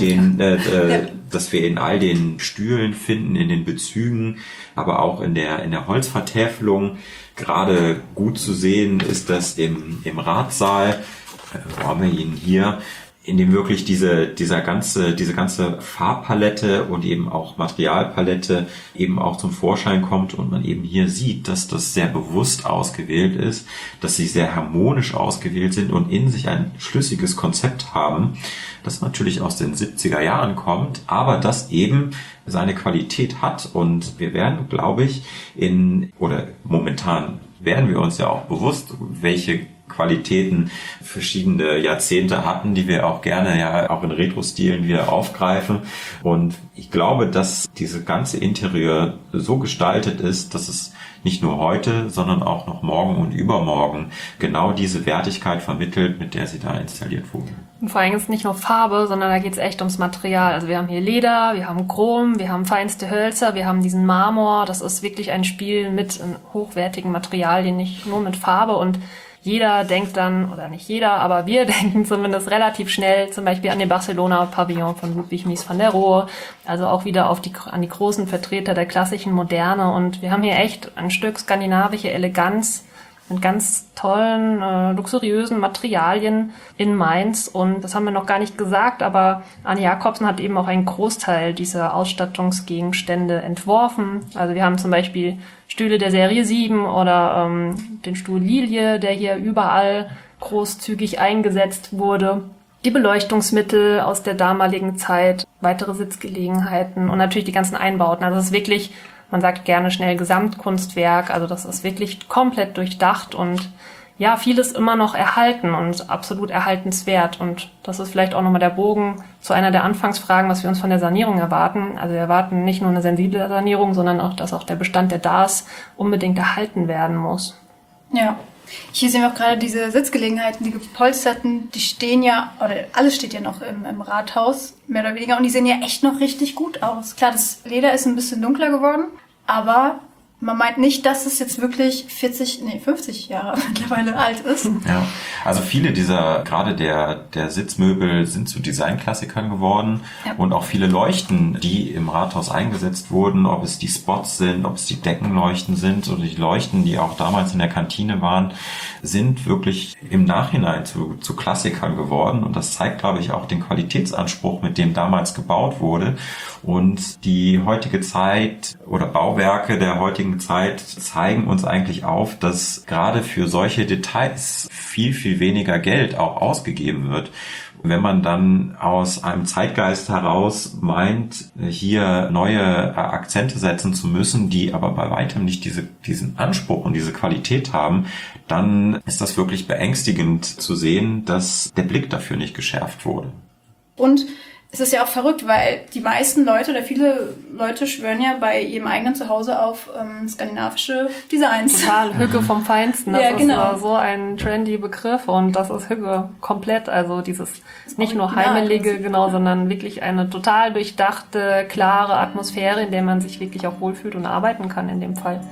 das wir in all den Stühlen finden, in den Bezügen, aber auch in der Holzvertäfelung. Gerade gut zu sehen ist das im Ratssaal, wo haben wir ihn hier, in dem wirklich diese ganze Farbpalette und eben auch Materialpalette eben auch zum Vorschein kommt und man eben hier sieht, dass das sehr bewusst ausgewählt ist, dass sie sehr harmonisch ausgewählt sind und in sich ein schlüssiges Konzept haben, das natürlich aus den 70er Jahren kommt, aber das eben seine Qualität hat. Und wir werden, glaube ich, momentan werden wir uns ja auch bewusst, welche Qualitäten verschiedene Jahrzehnte hatten, die wir auch gerne auch in Retro-Stilen wieder aufgreifen. Und ich glaube, dass diese ganze Interieur so gestaltet ist, dass es nicht nur heute, sondern auch noch morgen und übermorgen genau diese Wertigkeit vermittelt, mit der sie da installiert wurde. Und vor allem ist es nicht nur Farbe, sondern da geht es echt ums Material. Also wir haben hier Leder, wir haben Chrom, wir haben feinste Hölzer, wir haben diesen Marmor. Das ist wirklich ein Spiel mit hochwertigen Materialien, nicht nur mit Farbe. Und jeder denkt dann, oder nicht jeder, aber wir denken zumindest relativ schnell zum Beispiel an den Barcelona-Pavillon von Ludwig Mies van der Rohe, also auch wieder an die großen Vertreter der klassischen Moderne. Und wir haben hier echt ein Stück skandinavische Eleganz mit ganz tollen, luxuriösen Materialien in Mainz. Und das haben wir noch gar nicht gesagt, aber Arne Jacobsen hat eben auch einen Großteil dieser Ausstattungsgegenstände entworfen. Also wir haben zum Beispiel Stühle der Serie 7 oder den Stuhl Lilie, der hier überall großzügig eingesetzt wurde. Die Beleuchtungsmittel aus der damaligen Zeit, weitere Sitzgelegenheiten und natürlich die ganzen Einbauten. Also es ist wirklich, man sagt gerne schnell Gesamtkunstwerk, also das ist wirklich komplett durchdacht und ja, vieles immer noch erhalten und absolut erhaltenswert. Und das ist vielleicht auch nochmal der Bogen zu einer der Anfangsfragen, was wir uns von der Sanierung erwarten. Also wir erwarten nicht nur eine sensible Sanierung, sondern auch, dass auch der Bestand, der da ist, unbedingt erhalten werden muss. Ja, hier sehen wir auch gerade diese Sitzgelegenheiten, die gepolsterten, die stehen ja, oder alles steht ja noch im Rathaus, mehr oder weniger, und die sehen ja echt noch richtig gut aus. Klar, das Leder ist ein bisschen dunkler geworden, aber Man meint nicht, dass es jetzt wirklich 50 Jahre mittlerweile alt ist. Ja, also viele gerade der Sitzmöbel sind zu Designklassikern geworden und auch viele Leuchten, die im Rathaus eingesetzt wurden, ob es die Spots sind, ob es die Deckenleuchten sind oder die Leuchten, die auch damals in der Kantine waren, sind wirklich im Nachhinein zu Klassikern geworden und das zeigt, glaube ich, auch den Qualitätsanspruch, mit dem damals gebaut wurde und die heutige Zeit oder Bauwerke der heutigen Zeit zeigen uns eigentlich auf, dass gerade für solche Details viel, viel weniger Geld auch ausgegeben wird. Wenn man dann aus einem Zeitgeist heraus meint, hier neue Akzente setzen zu müssen, die aber bei weitem nicht diesen Anspruch und diese Qualität haben, dann ist das wirklich beängstigend zu sehen, dass der Blick dafür nicht geschärft wurde. Und es ist ja auch verrückt, weil die meisten Leute oder viele Leute schwören ja bei ihrem eigenen Zuhause auf skandinavische Designs. Total, Hügge vom Feinsten. Das genau. ist so ein trendy Begriff und das ist Hügge komplett. Also dieses nicht nur Original, heimelige, sondern wirklich eine total durchdachte, klare Atmosphäre, in der man sich wirklich auch wohlfühlt und arbeiten kann in dem Fall.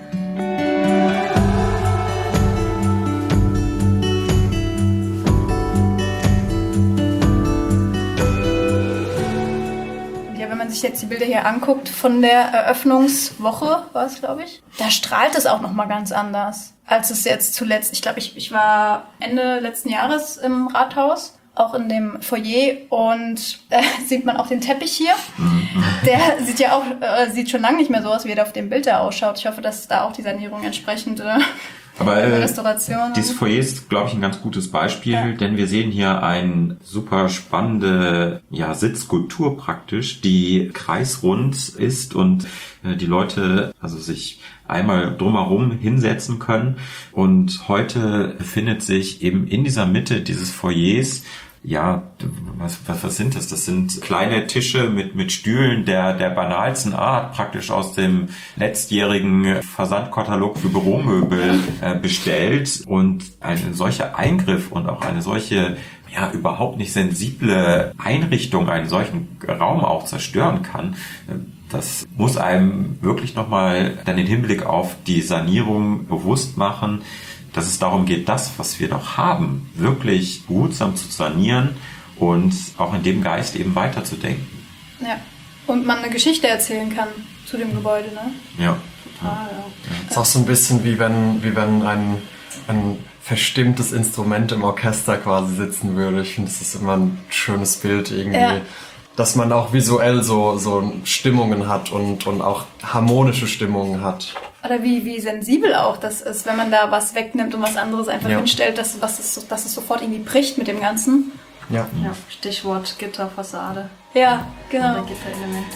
Sich jetzt die Bilder hier anguckt von der Eröffnungswoche, war es, glaube ich, da strahlt es auch nochmal ganz anders, als es jetzt zuletzt, ich glaube, ich war Ende letzten Jahres im Rathaus, auch in dem Foyer und da sieht man auch den Teppich hier. Der sieht ja auch, sieht schon lange nicht mehr so aus, wie er auf dem Bild da ausschaut. Ich hoffe, dass da auch die Sanierung entsprechend Aber Restauration. Dieses Foyer ist, glaube ich, ein ganz gutes Beispiel, denn wir sehen hier eine super spannende Sitzskulptur praktisch, die kreisrund ist und die Leute sich einmal drumherum hinsetzen können. Und heute befindet sich eben in dieser Mitte dieses Foyers was sind das? Das sind kleine Tische mit Stühlen der banalsten Art, praktisch aus dem letztjährigen Versandkatalog für Büromöbel bestellt. Und ein solcher Eingriff und auch eine solche überhaupt nicht sensible Einrichtung einen solchen Raum auch zerstören kann, das muss einem wirklich nochmal dann den Hinblick auf die Sanierung bewusst machen, dass es darum geht, das, was wir doch haben, wirklich behutsam zu sanieren und auch in dem Geist eben weiterzudenken. Ja, und man eine Geschichte erzählen kann zu dem Gebäude, ne? Ja. Total, ist auch so ein bisschen wie wenn ein verstimmtes Instrument im Orchester quasi sitzen würde. Ich finde, das ist immer ein schönes Bild irgendwie. Dass man auch visuell so Stimmungen hat und auch harmonische Stimmungen hat. Oder wie sensibel auch das ist, wenn man da was wegnimmt und was anderes einfach hinstellt, dass es sofort irgendwie bricht mit dem Ganzen. Ja. Stichwort Gitterfassade. Ja, genau. Oder Gitterelemente.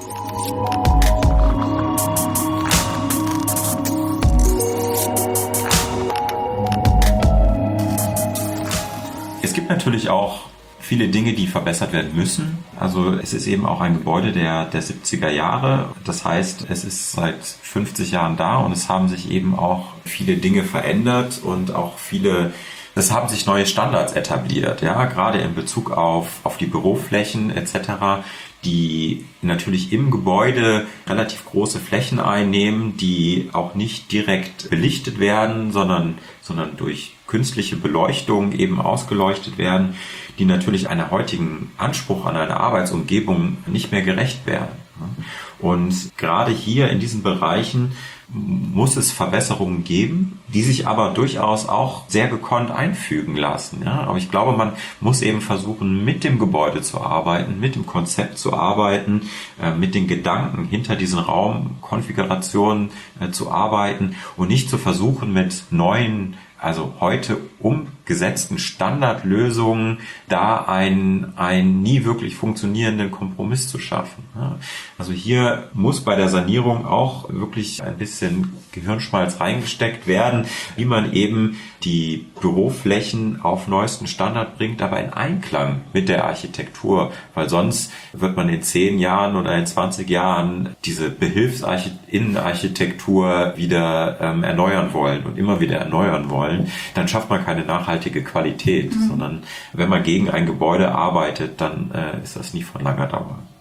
Es gibt natürlich auch viele Dinge, die verbessert werden müssen. Also es ist eben auch ein Gebäude der 70er Jahre. Das heißt, es ist seit 50 Jahren da und es haben sich eben auch viele Dinge verändert und auch es haben sich neue Standards etabliert, gerade in Bezug auf die Büroflächen etc., die natürlich im Gebäude relativ große Flächen einnehmen, die auch nicht direkt belichtet werden, sondern durch künstliche Beleuchtung eben ausgeleuchtet werden, die natürlich einem heutigen Anspruch an eine Arbeitsumgebung nicht mehr gerecht werden. Und gerade hier in diesen Bereichen muss es Verbesserungen geben, die sich aber durchaus auch sehr gekonnt einfügen lassen. Aber ich glaube, man muss eben versuchen, mit dem Gebäude zu arbeiten, mit dem Konzept zu arbeiten, mit den Gedanken hinter diesen Raumkonfigurationen zu arbeiten und nicht zu versuchen, mit neuen, also heute umgesetzten Standardlösungen da einen nie wirklich funktionierenden Kompromiss zu schaffen. Also hier muss bei der Sanierung auch wirklich ein bisschen Gehirnschmalz reingesteckt werden, wie man eben die Büroflächen auf neuesten Standard bringt, aber in Einklang mit der Architektur, weil sonst wird man in 10 Jahren oder in 20 Jahren diese Innenarchitektur wieder erneuern wollen und immer wieder erneuern wollen, dann schafft man keine nachhaltige Qualität, sondern wenn man gegen ein Gebäude arbeitet, dann ist das nie von langer Dauer.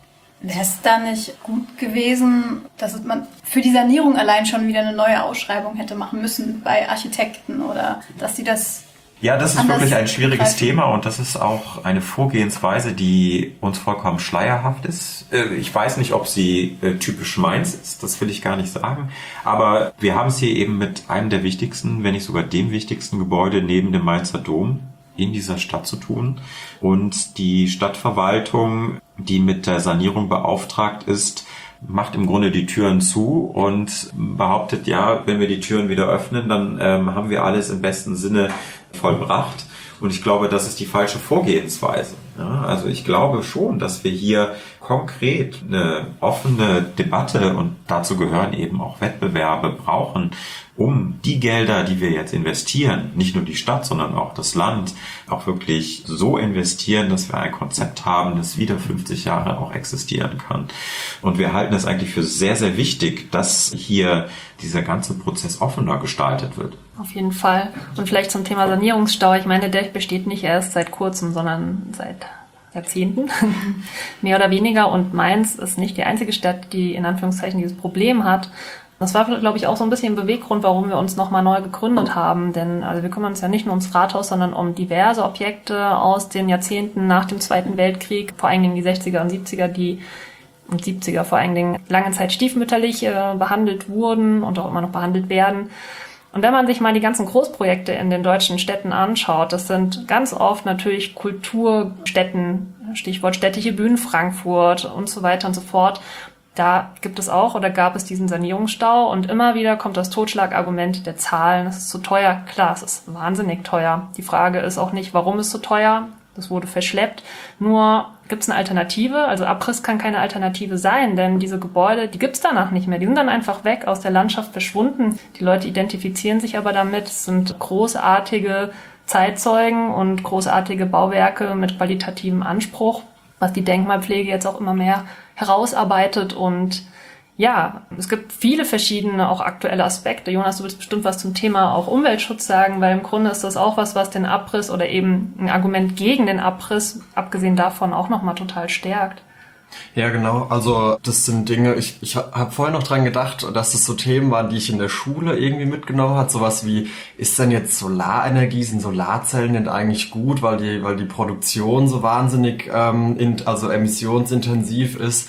Wäre es da nicht gut gewesen, dass man für die Sanierung allein schon wieder eine neue Ausschreibung hätte machen müssen bei Architekten oder dass sie das... Ja, das ist anders wirklich ein schwieriges greifen. Thema und das ist auch eine Vorgehensweise, die uns vollkommen schleierhaft ist. Ich weiß nicht, ob sie typisch Mainz ist, das will ich gar nicht sagen. Aber wir haben es hier eben mit einem der wichtigsten, wenn nicht sogar dem wichtigsten Gebäude neben dem Mainzer Dom in dieser Stadt zu tun. Und die Stadtverwaltung, die mit der Sanierung beauftragt ist, macht im Grunde die Türen zu und behauptet, ja, wenn wir die Türen wieder öffnen, dann haben wir alles im besten Sinne vollbracht. Und ich glaube, das ist die falsche Vorgehensweise. Ja, also ich glaube schon, dass wir hier konkret eine offene Debatte, und dazu gehören eben auch Wettbewerbe, brauchen, um die Gelder, die wir jetzt investieren, nicht nur die Stadt, sondern auch das Land, auch wirklich so investieren, dass wir ein Konzept haben, das wieder 50 Jahre auch existieren kann. Und wir halten es eigentlich für sehr, sehr wichtig, dass hier dieser ganze Prozess offener gestaltet wird. Auf jeden Fall. Und vielleicht zum Thema Sanierungsstau. Ich meine, der besteht nicht erst seit kurzem, sondern seit Jahrzehnten, mehr oder weniger. Und Mainz ist nicht die einzige Stadt, die in Anführungszeichen dieses Problem hat. Das war, glaube ich, auch so ein bisschen ein Beweggrund, warum wir uns nochmal neu gegründet haben. Denn also wir kümmern uns ja nicht nur ums Rathaus, sondern um diverse Objekte aus den Jahrzehnten nach dem Zweiten Weltkrieg, vor allen Dingen die 60er und 70er, und 70er vor allen Dingen lange Zeit stiefmütterlich behandelt wurden und auch immer noch behandelt werden. Und wenn man sich mal die ganzen Großprojekte in den deutschen Städten anschaut, das sind ganz oft natürlich Kulturstätten, Stichwort städtische Bühnen Frankfurt und so weiter und so fort. Da gibt es auch oder gab es diesen Sanierungsstau und immer wieder kommt das Totschlagargument der Zahlen. Es ist zu teuer. Klar, es ist wahnsinnig teuer. Die Frage ist auch nicht, warum es so teuer. Das wurde verschleppt. Nur gibt es eine Alternative? Also Abriss kann keine Alternative sein, denn diese Gebäude, die gibt es danach nicht mehr. Die sind dann einfach weg, aus der Landschaft verschwunden. Die Leute identifizieren sich aber damit. Es sind großartige Zeitzeugen und großartige Bauwerke mit qualitativem Anspruch, was die Denkmalpflege jetzt auch immer mehr herausarbeitet. Und ja, es gibt viele verschiedene, auch aktuelle Aspekte. Jonas, du willst bestimmt was zum Thema auch Umweltschutz sagen, weil im Grunde ist das auch was den Abriss oder eben ein Argument gegen den Abriss, abgesehen davon, auch nochmal total stärkt. Ja, genau. Also das sind Dinge, ich habe vorher noch dran gedacht, dass das so Themen waren, die ich in der Schule irgendwie mitgenommen habe. Sowas wie, ist denn jetzt Solarenergie, sind Solarzellen denn eigentlich gut, weil die Produktion so wahnsinnig also emissionsintensiv ist.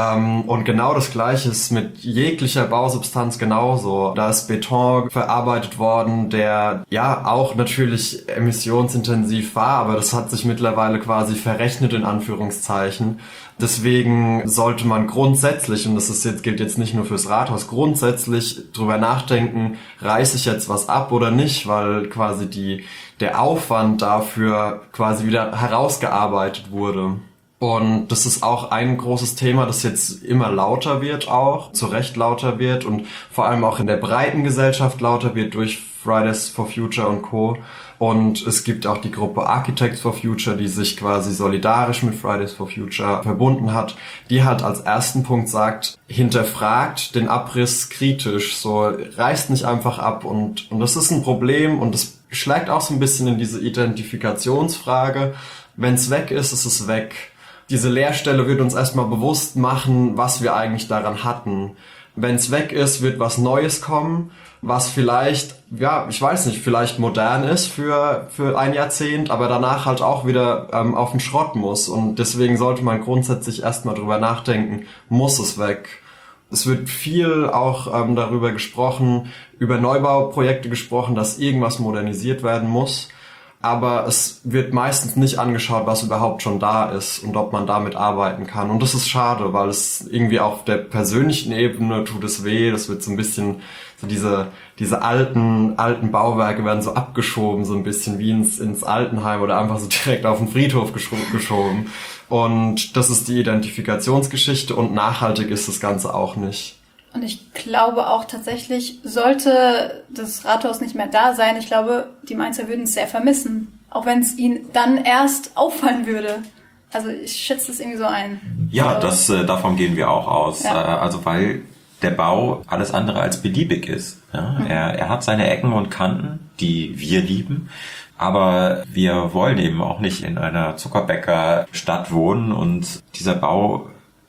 Und genau das Gleiche ist mit jeglicher Bausubstanz genauso. Da ist Beton verarbeitet worden, der ja auch natürlich emissionsintensiv war, aber das hat sich mittlerweile quasi verrechnet in Anführungszeichen. Deswegen sollte man grundsätzlich, und gilt jetzt nicht nur fürs Rathaus, grundsätzlich drüber nachdenken, reiße ich jetzt was ab oder nicht, weil quasi der Aufwand dafür quasi wieder herausgearbeitet wurde. Und das ist auch ein großes Thema, das jetzt immer lauter wird auch, zu Recht lauter wird und vor allem auch in der breiten Gesellschaft lauter wird durch Fridays for Future und Co. Und es gibt auch die Gruppe Architects for Future, die sich quasi solidarisch mit Fridays for Future verbunden hat, die halt als ersten Punkt sagt, hinterfragt den Abriss kritisch, so reißt nicht einfach ab und das ist ein Problem und das schlägt auch so ein bisschen in diese Identifikationsfrage. Wenn es weg ist, ist es weg. Diese Leerstelle wird uns erstmal bewusst machen, was wir eigentlich daran hatten. Wenn es weg ist, wird was Neues kommen, was vielleicht, ja, ich weiß nicht, vielleicht modern ist für ein Jahrzehnt, aber danach halt auch wieder auf den Schrott muss. Und deswegen sollte man grundsätzlich erstmal drüber nachdenken, muss es weg? Es wird viel auch darüber gesprochen, über Neubauprojekte gesprochen, dass irgendwas modernisiert werden muss. Aber es wird meistens nicht angeschaut, was überhaupt schon da ist und ob man damit arbeiten kann. Und das ist schade, weil es irgendwie auf der persönlichen Ebene tut es weh. Das wird so ein bisschen, so diese alten Bauwerke werden so abgeschoben, so ein bisschen wie ins Altenheim oder einfach so direkt auf den Friedhof geschoben. Und das ist die Identifikationsgeschichte und nachhaltig ist das Ganze auch nicht. Und ich glaube auch tatsächlich, sollte das Rathaus nicht mehr da sein, ich glaube, die Mainzer würden es sehr vermissen. Auch wenn es ihnen dann erst auffallen würde. Also ich schätze das irgendwie so ein. Ja, davon gehen wir auch aus. Ja. Also weil der Bau alles andere als beliebig ist. Ja? Er hat seine Ecken und Kanten, die wir lieben. Aber wir wollen eben auch nicht in einer Zuckerbäckerstadt wohnen und dieser Bau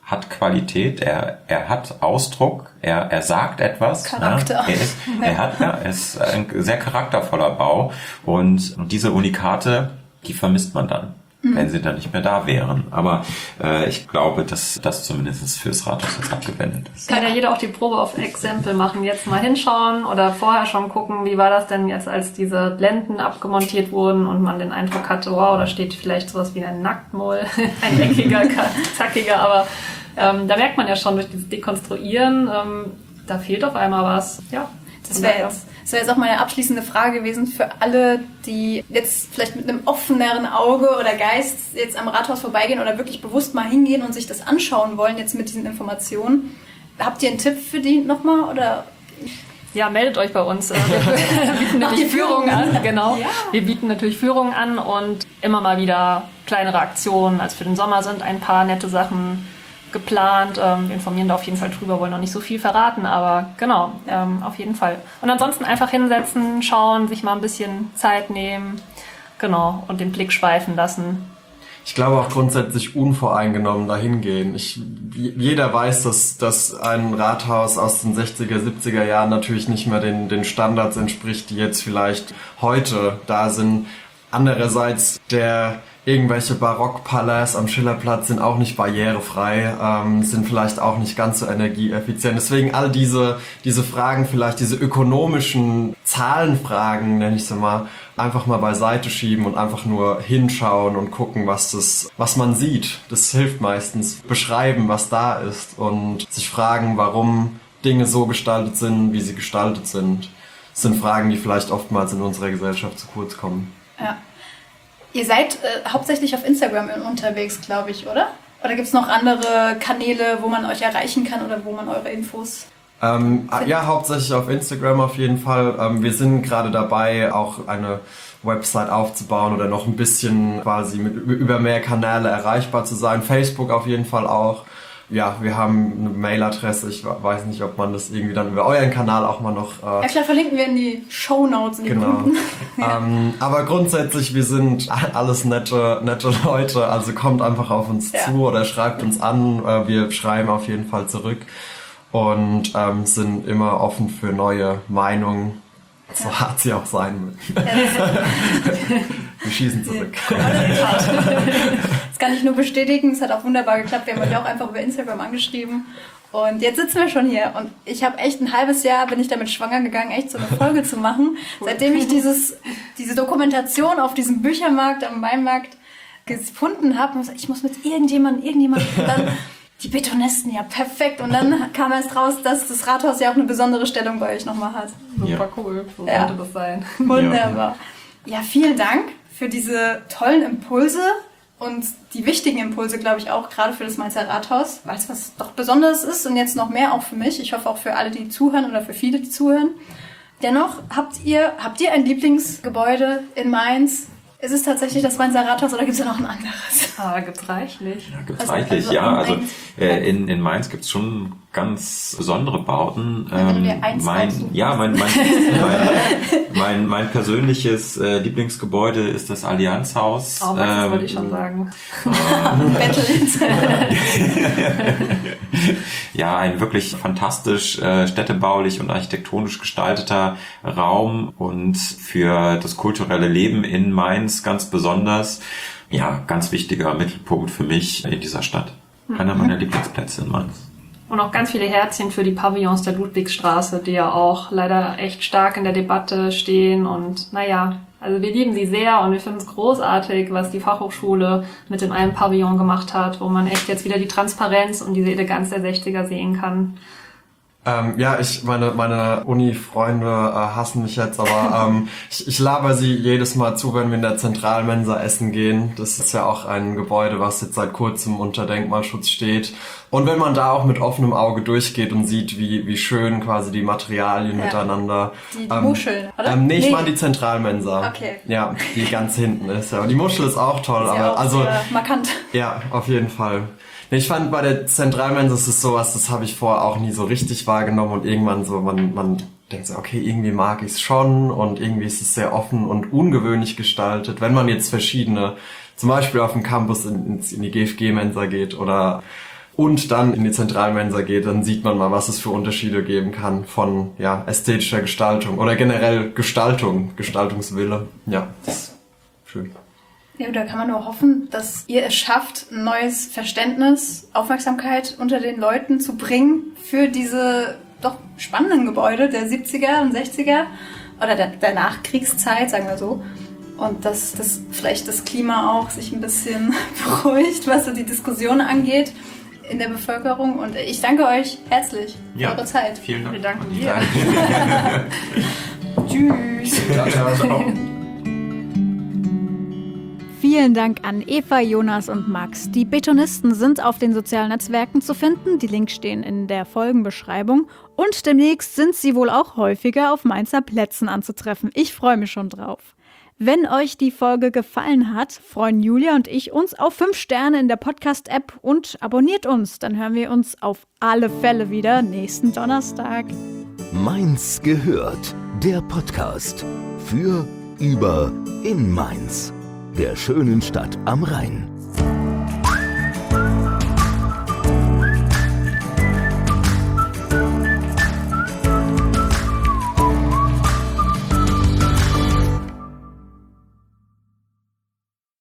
hat Qualität, er hat Ausdruck, er sagt etwas. Charakter. Ja, er ist ein sehr charaktervoller Bau und diese Unikate, die vermisst man dann, wenn sie dann nicht mehr da wären. Aber ich glaube, dass das zumindest fürs Rathaus jetzt abgewendet ist. Kann ja jeder auch die Probe auf Exempel machen, jetzt mal hinschauen oder vorher schon gucken, wie war das denn jetzt, als diese Blenden abgemontiert wurden und man den Eindruck hatte, wow, da steht vielleicht sowas wie ein Nacktmull, ein eckiger, zackiger, aber da merkt man ja schon durch dieses Dekonstruieren, da fehlt auf einmal was. Ja, das wäre jetzt auch meine abschließende Frage gewesen für alle, die jetzt vielleicht mit einem offeneren Auge oder Geist jetzt am Rathaus vorbeigehen oder wirklich bewusst mal hingehen und sich das anschauen wollen jetzt mit diesen Informationen. Habt ihr einen Tipp für die nochmal oder? Ja, meldet euch bei uns. Wir bieten natürlich Führungen an, genau. Ja. Wir bieten natürlich Führungen an und immer mal wieder kleinere Aktionen. Also für den Sommer sind ein paar nette Sachen geplant. Wir informieren da auf jeden Fall drüber, wollen noch nicht so viel verraten, aber genau, auf jeden Fall. Und ansonsten einfach hinsetzen, schauen, sich mal ein bisschen Zeit nehmen, genau, und den Blick schweifen lassen. Ich glaube auch grundsätzlich unvoreingenommen dahin gehen. Jeder weiß, dass ein Rathaus aus den 60er, 70er Jahren natürlich nicht mehr den Standards entspricht, die jetzt vielleicht heute da sind. Andererseits irgendwelche Barockpalais am Schillerplatz sind auch nicht barrierefrei, sind vielleicht auch nicht ganz so energieeffizient. Deswegen all diese Fragen, vielleicht diese ökonomischen Zahlenfragen, nenne ich sie mal, einfach mal beiseite schieben und einfach nur hinschauen und gucken, was man sieht. Das hilft meistens. Beschreiben, was da ist und sich fragen, warum Dinge so gestaltet sind, wie sie gestaltet sind. Das sind Fragen, die vielleicht oftmals in unserer Gesellschaft zu kurz kommen. Ja. Ihr seid hauptsächlich auf Instagram unterwegs, glaube ich, oder? Oder gibt es noch andere Kanäle, wo man euch erreichen kann oder wo man eure Infos ja, hauptsächlich auf Instagram auf jeden Fall. Wir sind gerade dabei, auch eine Website aufzubauen oder noch ein bisschen quasi über mehr Kanäle erreichbar zu sein. Facebook auf jeden Fall auch. Ja, wir haben eine Mailadresse. Ich weiß nicht, ob man das irgendwie dann über euren Kanal auch mal noch... ja klar, verlinken wir in die Shownotes. Genau. Ja. Aber grundsätzlich, wir sind alles nette Leute. Also kommt einfach auf uns zu oder schreibt uns an. Wir schreiben auf jeden Fall zurück und sind immer offen für neue Meinungen. So hart sie auch sein mögen. Wir schießen zurück. Das kann ich nur bestätigen. Es hat auch wunderbar geklappt. Wir haben euch auch einfach über Instagram angeschrieben. Und jetzt sitzen wir schon hier. Und ich habe echt ein halbes Jahr, bin ich damit schwanger gegangen, echt so eine Folge zu machen. Seitdem ich diese Dokumentation auf diesem Büchermarkt, am Weinmarkt gefunden habe. Ich muss mit irgendjemandem und dann... Die Betonisten, ja, perfekt. Und dann kam erst raus, dass das Rathaus ja auch eine besondere Stellung bei euch nochmal hat. Super cool, so sollte das sein. Wunderbar. Ja, vielen Dank für diese tollen Impulse und die wichtigen Impulse, glaube ich, auch gerade für das Mainzer Rathaus, weil es was doch Besonderes ist und jetzt noch mehr auch für mich. Ich hoffe auch für alle, die zuhören oder für viele, die zuhören. Dennoch, habt ihr ein Lieblingsgebäude in Mainz? Ist es tatsächlich das Mainzer Rathaus oder gibt es da noch ein anderes? Gibt's reichlich. Ja, gibt's reichlich, ja. Also in Mainz gibt's schon ganz besondere Bauten. Mein persönliches Lieblingsgebäude ist das Allianzhaus. Oh, das wollte ich schon sagen. Ja, ein wirklich fantastisch städtebaulich und architektonisch gestalteter Raum und für das kulturelle Leben in Mainz ganz besonders. Ja, ganz wichtiger Mittelpunkt für mich in dieser Stadt. Einer meiner Lieblingsplätze in Mainz. Und auch ganz viele Herzchen für die Pavillons der Ludwigsstraße, die ja auch leider echt stark in der Debatte stehen. Und also wir lieben sie sehr und wir finden es großartig, was die Fachhochschule mit dem einen Pavillon gemacht hat, wo man echt jetzt wieder die Transparenz und diese Eleganz der 60er sehen kann. Meine Uni-Freunde hassen mich jetzt, aber ich laber sie jedes Mal zu, wenn wir in der Zentralmensa essen gehen. Das ist ja auch ein Gebäude, was jetzt seit kurzem unter Denkmalschutz steht. Und wenn man da auch mit offenem Auge durchgeht und sieht, wie schön quasi die Materialien miteinander... Die Muscheln, oder? Ich meine die Zentralmensa. Okay. Ja, die ganz hinten ist. Ja. Und die Muschel ist auch toll, ist aber auch sehr markant. Ja, auf jeden Fall. Ich fand bei der Zentralmensa, das ist sowas, das habe ich vorher auch nie so richtig wahrgenommen und irgendwann so, man denkt so, okay, irgendwie mag ich es schon und irgendwie ist es sehr offen und ungewöhnlich gestaltet. Wenn man jetzt verschiedene, zum Beispiel auf dem Campus in die GFG-Mensa geht oder und dann in die Zentralmensa geht, dann sieht man mal, was es für Unterschiede geben kann von ästhetischer Gestaltung oder generell Gestaltungswille. Ja, das ist schön. Ja, da kann man nur hoffen, dass ihr es schafft, ein neues Verständnis, Aufmerksamkeit unter den Leuten zu bringen für diese doch spannenden Gebäude der 70er und 60er oder der Nachkriegszeit, sagen wir so. Und dass das vielleicht das Klima auch sich ein bisschen beruhigt, was so die Diskussion angeht in der Bevölkerung. Und ich danke euch herzlich für eure Zeit. Vielen Dank. Wir danken dir. Tschüss. Ciao. Vielen Dank an Eva, Jonas und Max. Die Betonisten sind auf den sozialen Netzwerken zu finden. Die Links stehen in der Folgenbeschreibung. Und demnächst sind sie wohl auch häufiger auf Mainzer Plätzen anzutreffen. Ich freue mich schon drauf. Wenn euch die Folge gefallen hat, freuen Julia und ich uns auf 5 Sterne in der Podcast-App und abonniert uns. Dann hören wir uns auf alle Fälle wieder nächsten Donnerstag. Mainz gehört, der Podcast für, über, in Mainz, der schönen Stadt am Rhein.